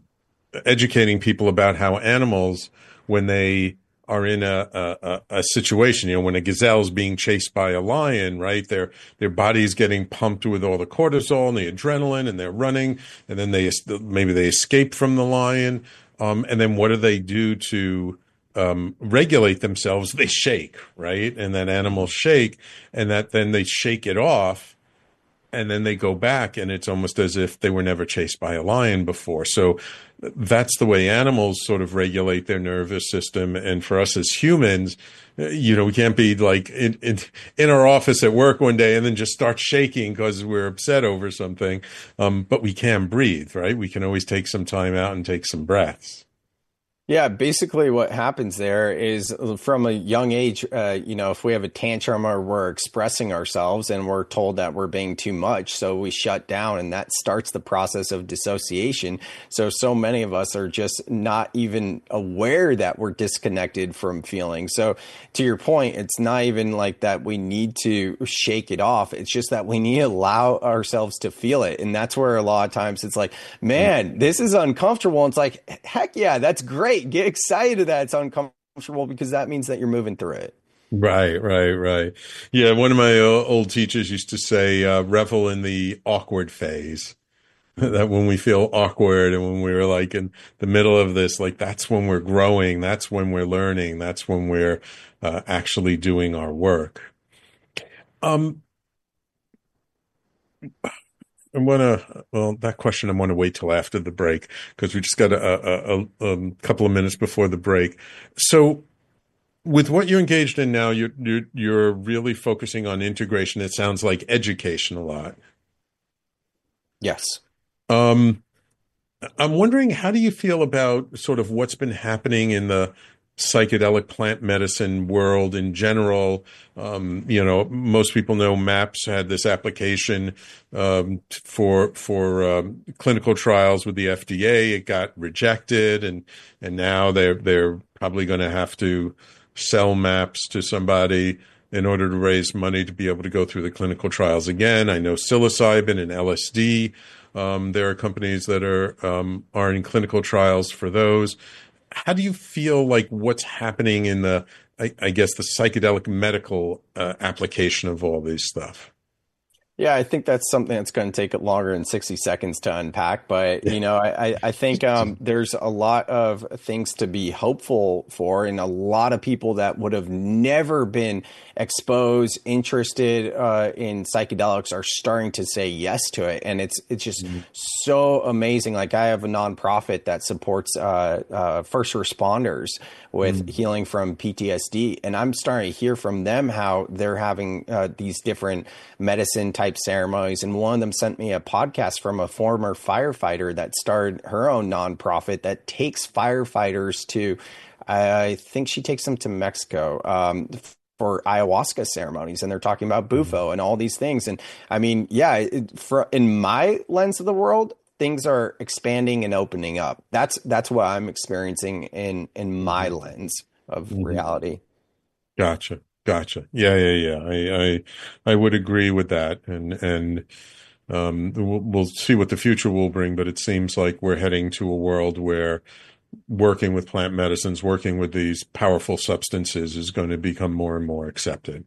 educating people about how animals, when they are in a, a, a situation, you know, when a gazelle is being chased by a lion, right? Their, their body's getting pumped with all the cortisol and the adrenaline and they're running and then they, maybe they escape from the lion. Um, and then what do they do to um, regulate themselves? They shake, right? And then animals shake, and that then they shake it off, and then they go back, and it's almost as if they were never chased by a lion before. So that's the way animals sort of regulate their nervous system. And for us as humans, you know, we can't be like in, in, in our office at work one day and then just start shaking because we're upset over something. Um, but we can breathe, right? We can always take some time out and take some breaths. Yeah, basically what happens there is from a young age, uh, you know, if we have a tantrum or we're expressing ourselves and we're told that we're being too much, so we shut down, and that starts the process of dissociation. So, so many of us are just not even aware that we're disconnected from feeling. So to your point, it's not even like that we need to shake it off. It's just that we need to allow ourselves to feel it. And that's where a lot of times it's like, man, this is uncomfortable. And it's like, heck yeah, that's great. Get excited that it's uncomfortable because that means that you're moving through it. Right, right, right. Yeah, one of my uh, old teachers used to say, uh, revel in the awkward phase. That when we feel awkward and when we're like in the middle of this, like that's when we're growing, that's when we're learning, that's when we're uh, actually doing our work. Um, I want to, well, that question I want to wait till after the break because we just got a, a, a, a couple of minutes before the break. So with what you're engaged in now, you're, you're, you're really focusing on integration. It sounds like education a lot. Yes. Um, I'm wondering, how do you feel about sort of what's been happening in the psychedelic plant medicine world in general. Um, you know, most people know MAPS had this application um, for for um, clinical trials with the F D A. It got rejected, and and now they're they're probably going to have to sell MAPS to somebody in order to raise money to be able to go through the clinical trials again. I know psilocybin and L S D. Um, there are companies that are um, are in clinical trials for those. How do you feel like what's happening in the, I, I guess, the psychedelic medical uh, application of all this stuff? Yeah, I think that's something that's going to take longer than sixty seconds to unpack. But, you know, I, I think um, there's a lot of things to be hopeful for, and a lot of people that would have never been exposed, interested uh, in psychedelics are starting to say yes to it. And it's it's just mm-hmm. so amazing. Like, I have a nonprofit that supports uh, uh, first responders with mm-hmm. healing from P T S D. And I'm starting to hear from them how they're having uh, these different medicine type ceremonies. And one of them sent me a podcast from a former firefighter that started her own nonprofit that takes firefighters to, I think she takes them to Mexico um, for ayahuasca ceremonies. And they're talking about Bufo and all these things. And I mean, yeah, it, for, in my lens of the world, things are expanding and opening up. That's that's what I'm experiencing in in my lens of mm-hmm. reality. Gotcha. Gotcha. Yeah, yeah, yeah. I, I, I would agree with that, and and um, we'll, we'll see what the future will bring. But it seems like we're heading to a world where working with plant medicines, working with these powerful substances, is going to become more and more accepted.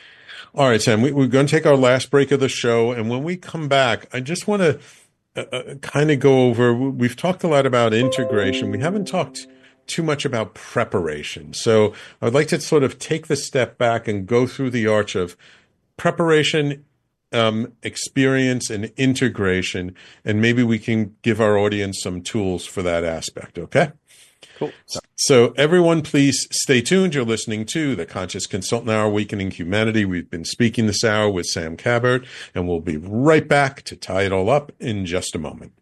All right, Sam, we, we're going to take our last break of the show, and when we come back, I just want to uh, kind of go over. We've talked a lot about integration. We haven't talked too much about preparation. So I'd like to sort of take the step back and go through the arch of preparation, um, experience, and integration, and maybe we can give our audience some tools for that aspect. Okay? Cool. So everyone, please stay tuned. You're listening to the Conscious Consultant Hour, Awakening Humanity. We've been speaking this hour with Sam Kabert, and we'll be right back to tie it all up in just a moment.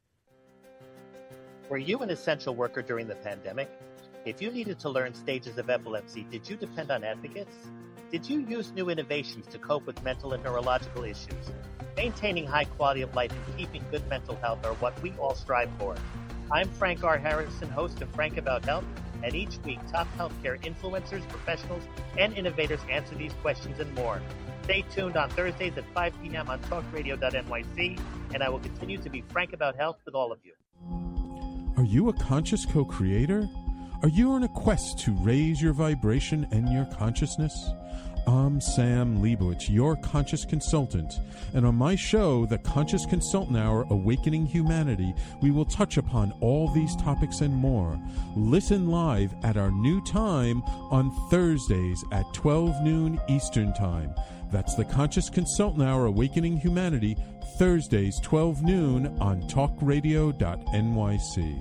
Were you an essential worker during the pandemic? If you needed to learn stages of epilepsy, did you depend on advocates? Did you use new innovations to cope with mental and neurological issues? Maintaining high quality of life and keeping good mental health are what we all strive for. I'm Frank R. Harrison, host of Frank About Health, and each week top healthcare influencers, professionals, and innovators answer these questions and more. Stay tuned on Thursdays at five p.m. on talk radio dot N Y C, and I will continue to be frank about health with all of you. Are you a conscious co-creator? Are you on a quest to raise your vibration and your consciousness? I'm Sam Leibowitz, your conscious consultant, and on my show, The Conscious Consultant Hour, Awakening Humanity, we will touch upon all these topics and more. Listen live at our new time on Thursdays at twelve noon Eastern Time. That's The Conscious Consultant Hour, Awakening Humanity, Thursdays, twelve noon on talk radio dot N Y C.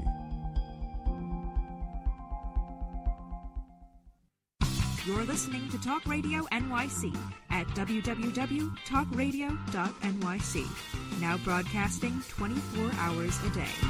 You're listening to Talk Radio N Y C at w w w dot talk radio dot N Y C. Now broadcasting twenty-four hours a day.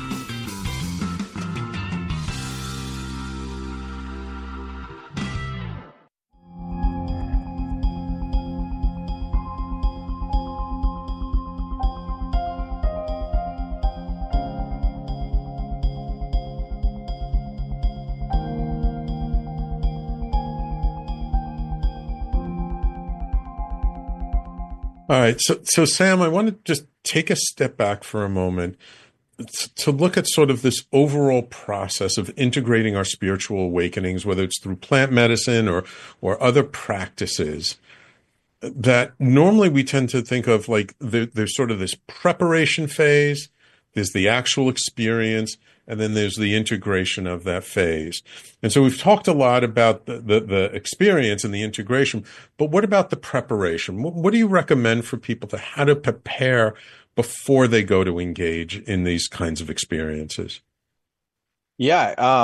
All right. So, so Sam, I want to just take a step back for a moment to look at sort of this overall process of integrating our spiritual awakenings, whether it's through plant medicine or, or other practices that normally we tend to think of like the, there's sort of this preparation phase, there's the actual experience, and then there's the integration of that phase. And so we've talked a lot about the, the, the experience and the integration, but what about the preparation? What, what do you recommend for people to how to prepare before they go to engage in these kinds of experiences? Yeah. Um,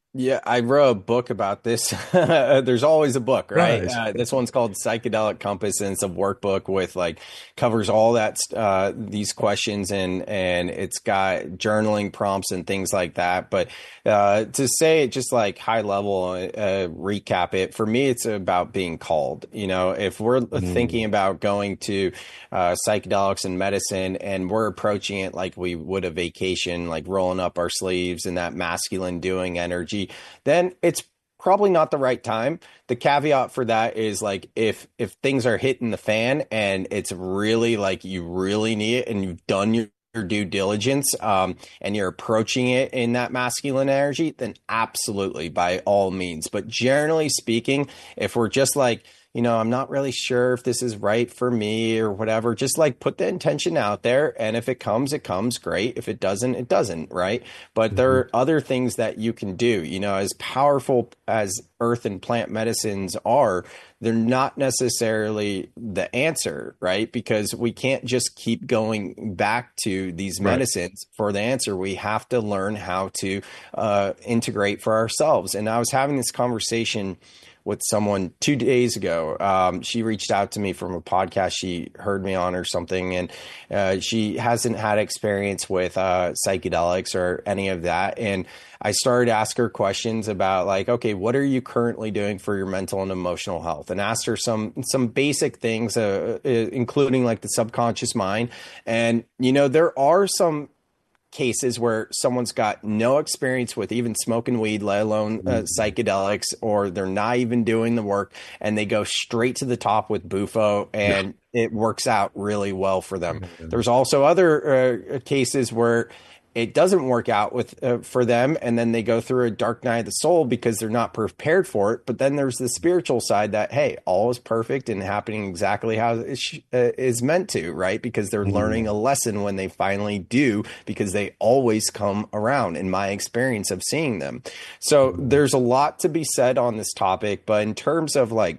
Yeah, I wrote a book about this. There's always a book, right? Right. Uh, this one's called Psychedelic Compass, and it's a workbook with like covers all that uh, these questions, and and it's got journaling prompts and things like that. But uh, to say it just like high level, uh, recap it for me, it's about being called. You know, if we're mm. thinking about going to uh, psychedelics and medicine, and we're approaching it like we would a vacation, like rolling up our sleeves and that masculine doing energy, then it's probably not the right time. The caveat for that is like if if things are hitting the fan and it's really like you really need it and you've done your, your due diligence um, and you're approaching it in that masculine energy, then absolutely, by all means. But generally speaking, if we're just like, you know, I'm not really sure if this is right for me or whatever, just like put the intention out there. And if it comes, it comes, great. If it doesn't, it doesn't, right? But mm-hmm. there are other things that you can do. You know, as powerful as earth and plant medicines are, they're not necessarily the answer, right? Because we can't just keep going back to these medicines right. for the answer. We have to learn how to uh, integrate for ourselves. And I was having this conversation with someone two days ago. Um, she reached out to me from a podcast she heard me on or something. And uh, she hasn't had experience with uh, psychedelics or any of that. And I started to ask her questions about like, okay, what are you currently doing for your mental and emotional health? And asked her some, some basic things, uh, including like the subconscious mind. And, you know, there are some cases where someone's got no experience with even smoking weed, let alone uh, psychedelics, or they're not even doing the work, and they go straight to the top with Bufo, and yeah. it works out really well for them. Mm-hmm. There's also other uh, cases where it doesn't work out with uh, for them, and then they go through a dark night of the soul because they're not prepared for it. But then there's the spiritual side that, hey, all is perfect and happening exactly how it sh- uh, is meant to, right? Because they're mm. learning a lesson when they finally do, because they always come around in my experience of seeing them. So mm. there's a lot to be said on this topic, but in terms of like,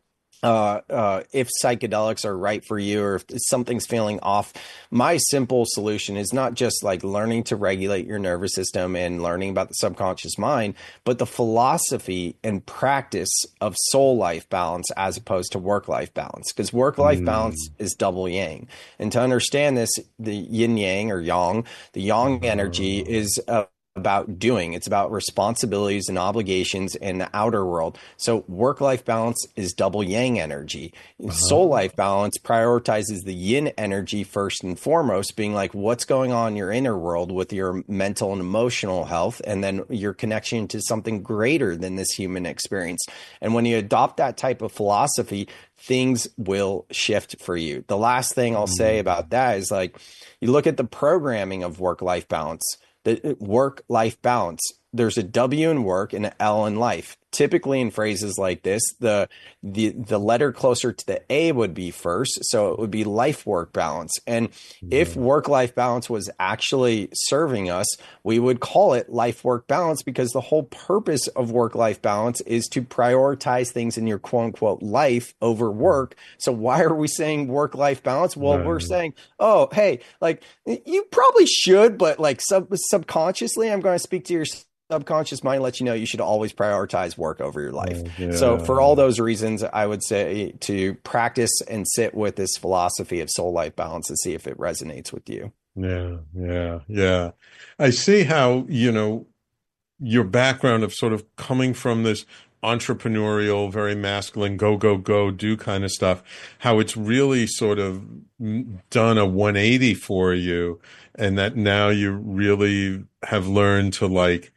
Uh, uh, if psychedelics are right for you or if something's feeling off, my simple solution is not just like learning to regulate your nervous system and learning about the subconscious mind, but the philosophy and practice of soul life balance as opposed to work life balance, because work life mm. balance is double yang. And to understand this, the yin yang or yang, the yang energy is uh, about doing. It's about responsibilities and obligations in the outer world. So work-life balance is double yang energy. Uh-huh. Soul-life balance prioritizes the yin energy first and foremost, being like what's going on in your inner world with your mental and emotional health, and then your connection to something greater than this human experience. And when you adopt that type of philosophy, things will shift for you. The last thing I'll mm-hmm. say about that is like, you look at the programming of work-life balance. The work-life balance. There's a W in work and an L in life. Typically in phrases like this, the the the letter closer to the A would be first. So it would be life-work balance. And yeah. if work-life balance was actually serving us, we would call it life-work balance, because the whole purpose of work-life balance is to prioritize things in your quote-unquote life over work. So why are we saying work-life balance? Well, right. we're saying, oh, hey, like you probably should, but like sub- subconsciously, I'm going to speak to your subconscious mind, let you know you should always prioritize work over your life. Yeah. So for all those reasons, I would say to practice and sit with this philosophy of soul life balance and see if it resonates with you. Yeah, yeah, yeah. I see how, you know, your background of sort of coming from this entrepreneurial, very masculine, go, go, go, do kind of stuff, how it's really sort of done a one eighty for you, and that now you really have learned to like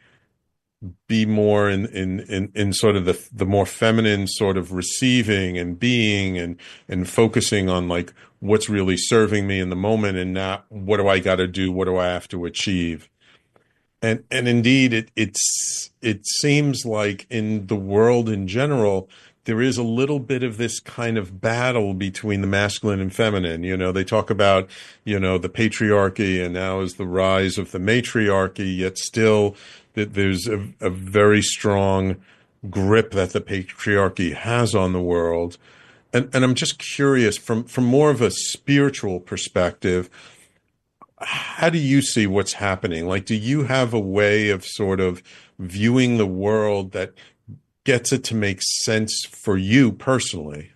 be more in, in, in, in sort of the, the more feminine sort of receiving and being and, and focusing on like what's really serving me in the moment and not what do I got to do? What do I have to achieve? And, and indeed it, it's, it seems like in the world in general, there is a little bit of this kind of battle between the masculine and feminine. You know, they talk about, you know, the patriarchy, and now is the rise of the matriarchy, yet still that there's a, a very strong grip that the patriarchy has on the world. And, and I'm just curious from, from more of a spiritual perspective, how do you see what's happening? Like, do you have a way of sort of viewing the world that gets it to make sense for you personally?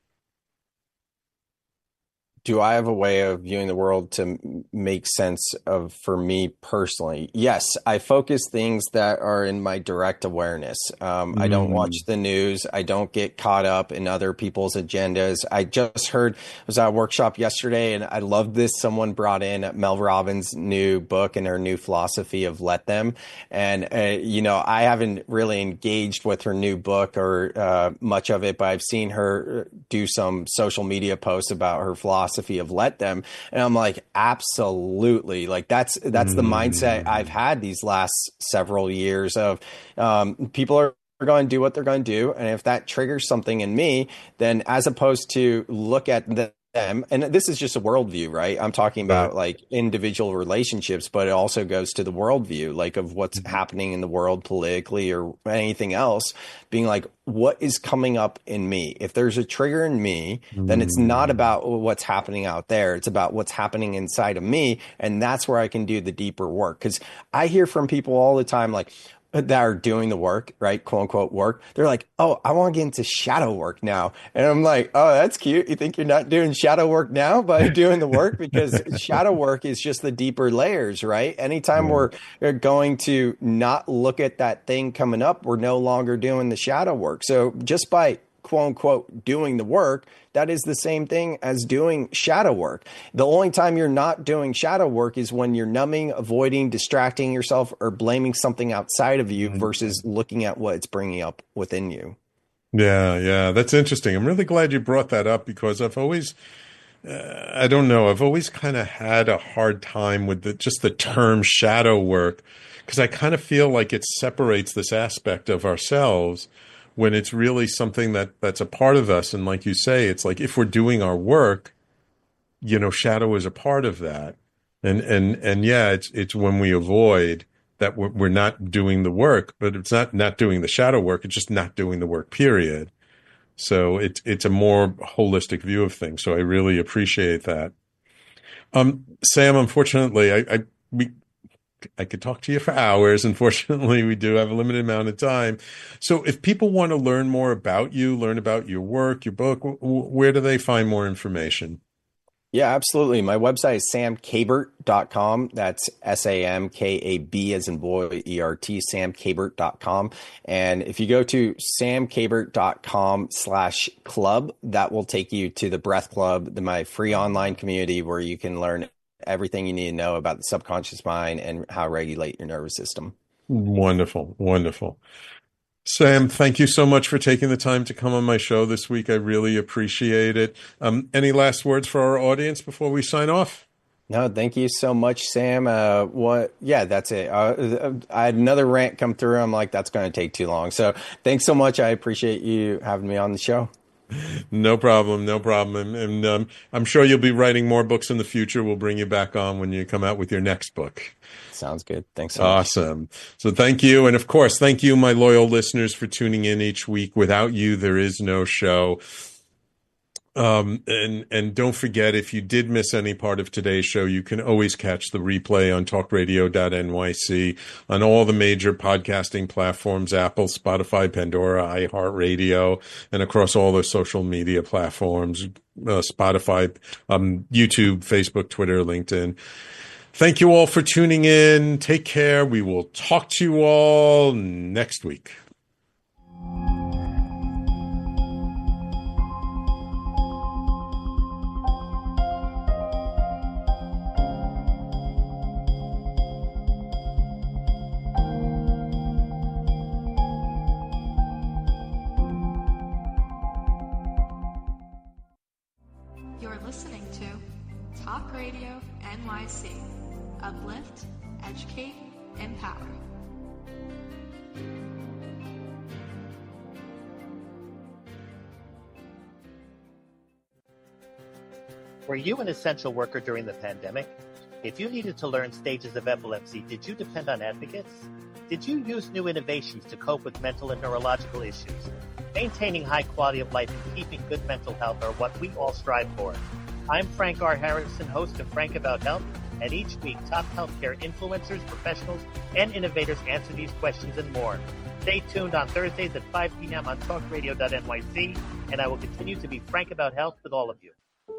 Do I have a way of viewing the world to make sense of for me personally? Yes, I focus things that are in my direct awareness. Um, mm. I don't watch the news. I don't get caught up in other people's agendas. I just heard, I was at a workshop yesterday and I loved this. Someone brought in Mel Robbins' new book and her new philosophy of Let Them. And, uh, you know, I haven't really engaged with her new book or uh, much of it, but I've seen her do some social media posts about her philosophy of Let Them, and I'm like, absolutely, like that's that's mm. the mindset I've had these last several years of um people are going to do what they're going to do, and if that triggers something in me, then as opposed to look at the them, and this is just a worldview, right? I'm talking about like individual relationships, but it also goes to the worldview, like of what's mm-hmm. happening in the world politically or anything else, being like, what is coming up in me? If there's a trigger in me, mm-hmm. then it's not about what's happening out there. It's about what's happening inside of me. And that's where I can do the deeper work. Because I hear from people all the time, like, that are doing the work, right? Quote unquote work. They're like, oh, I want to get into shadow work now. And I'm like, oh, that's cute. You think you're not doing shadow work now by doing the work? Because shadow work is just the deeper layers, right? Anytime we're, we're going to not look at that thing coming up, we're no longer doing the shadow work. So just by quote unquote doing the work, that is the same thing as doing shadow work. The only time you're not doing shadow work is when you're numbing, avoiding, distracting yourself, or blaming something outside of you versus looking at what it's bringing up within you. Yeah, yeah, that's interesting. I'm really glad you brought that up because I've always, uh, I don't know, I've always kind of had a hard time with the, just the term shadow work because I kind of feel like it separates this aspect of ourselves when it's really something that that's a part of us. And like you say, it's like if we're doing our work, you know, shadow is a part of that. And and and yeah, it's it's when we avoid that we're, we're not doing the work, but it's not not doing the shadow work. It's just not doing the work, period. So it's it's a more holistic view of things. So I really appreciate that. Um, Sam, unfortunately, I, I we. I could talk to you for hours. Unfortunately, we do have a limited amount of time. So if people want to learn more about you, learn about your work, your book, w- where do they find more information? Yeah, absolutely. My website is sam kabert dot com. That's S A M K A B as in boy, E R T, sam kabert dot com. And if you go to sam kabert dot com slash club, that will take you to the Breath Club, the, my free online community where you can learn everything you need to know about the subconscious mind and how to regulate your nervous system. Wonderful. Wonderful. Sam, thank you so much for taking the time to come on my show this week. I really appreciate it. Um, any last words for our audience before we sign off? No, thank you so much, Sam. Uh, what? Yeah, that's it. Uh, I had another rant come through. I'm like, that's going to take too long. So thanks so much. I appreciate you having me on the show. No problem. No problem. And, and um, I'm sure you'll be writing more books in the future. We'll bring you back on when you come out with your next book. Sounds good. Thanks so much. Awesome. So thank you. And of course, thank you, my loyal listeners, for tuning in each week. Without you, there is no show. Um, and, and don't forget, if you did miss any part of today's show, you can always catch the replay on talk radio dot N Y C on all the major podcasting platforms, Apple, Spotify, Pandora, iHeartRadio, and across all the social media platforms, uh, Spotify, um, YouTube, Facebook, Twitter, LinkedIn. Thank you all for tuning in. Take care. We will talk to you all next week. Uplift, educate, empower. Were you an essential worker during the pandemic? If you needed to learn stages of epilepsy, did you depend on advocates? Did you use new innovations to cope with mental and neurological issues? Maintaining high quality of life and keeping good mental health are what we all strive for. I'm Frank R. Harrison, host of Frank About Health, And each week, top healthcare influencers, professionals, and innovators answer these questions and more. Stay tuned on Thursdays at five p.m. on talk radio dot N Y C, and I will continue to be frank about health with all of you.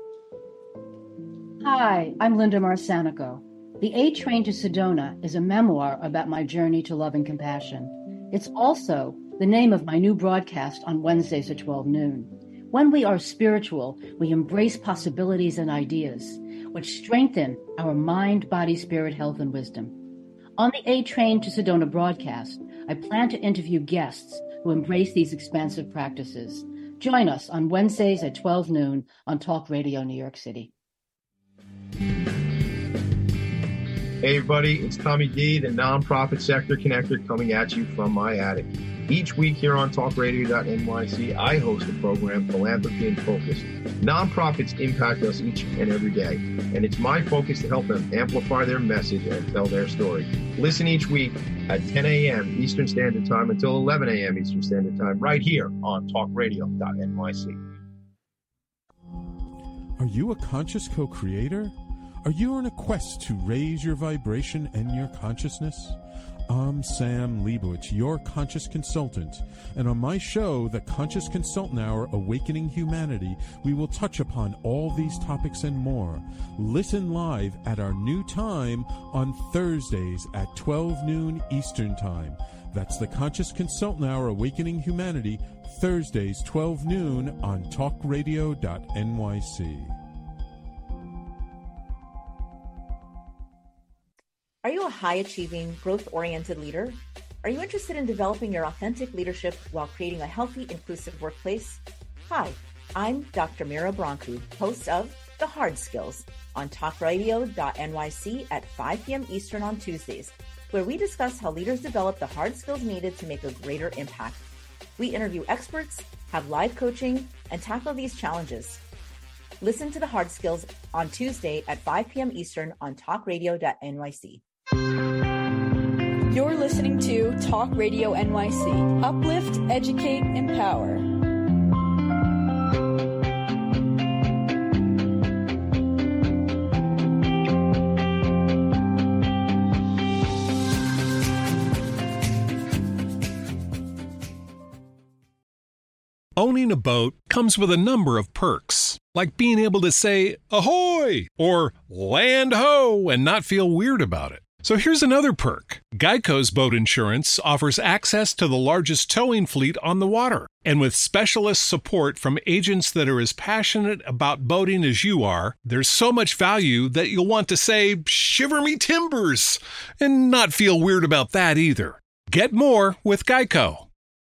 Hi, I'm Linda Marsanico. The A Train to Sedona is a memoir about my journey to love and compassion. It's also the name of my new broadcast on Wednesdays at twelve noon. When we are spiritual, we embrace possibilities and ideas, which strengthen our mind, body, spirit, health, and wisdom. On the A Train to Sedona broadcast, I plan to interview guests who embrace these expansive practices. Join us on Wednesdays at twelve noon on Talk Radio New York City. Hey everybody, it's Tommy D, the nonprofit sector connector, coming at you from my attic. Each week here on talk radio dot N Y C, I host the program Philanthropy in Focus. Nonprofits impact us each and every day, and it's my focus to help them amplify their message and tell their story. Listen each week at ten a.m. Eastern Standard Time until eleven a.m. Eastern Standard Time, right here on talk radio dot N Y C. Are you a conscious co-creator? Are you on a quest to raise your vibration and your consciousness? I'm Sam Leibowitz, your conscious consultant, and on my show, The Conscious Consultant Hour, Awakening Humanity, we will touch upon all these topics and more. Listen live at our new time on Thursdays at twelve noon Eastern Time. That's The Conscious Consultant Hour, Awakening Humanity, Thursdays, twelve noon on talk radio dot N Y C. Are you a high-achieving, growth-oriented leader? Are you interested in developing your authentic leadership while creating a healthy, inclusive workplace? Hi, I'm Doctor Mira Brancu, host of The Hard Skills on talk radio dot N Y C at five p.m. Eastern on Tuesdays, where we discuss how leaders develop the hard skills needed to make a greater impact. We interview experts, have live coaching, and tackle these challenges. Listen to The Hard Skills on Tuesday at five p.m. Eastern on talk radio dot N Y C. You're listening to Talk Radio N Y C. Uplift, educate, empower. Owning a boat comes with a number of perks, like being able to say, ahoy, or land ho, and not feel weird about it. So here's another perk. Geico's boat insurance offers access to the largest towing fleet on the water. And with specialist support from agents that are as passionate about boating as you are, there's so much value that you'll want to say, shiver me timbers, and not feel weird about that either. Get more with Geico.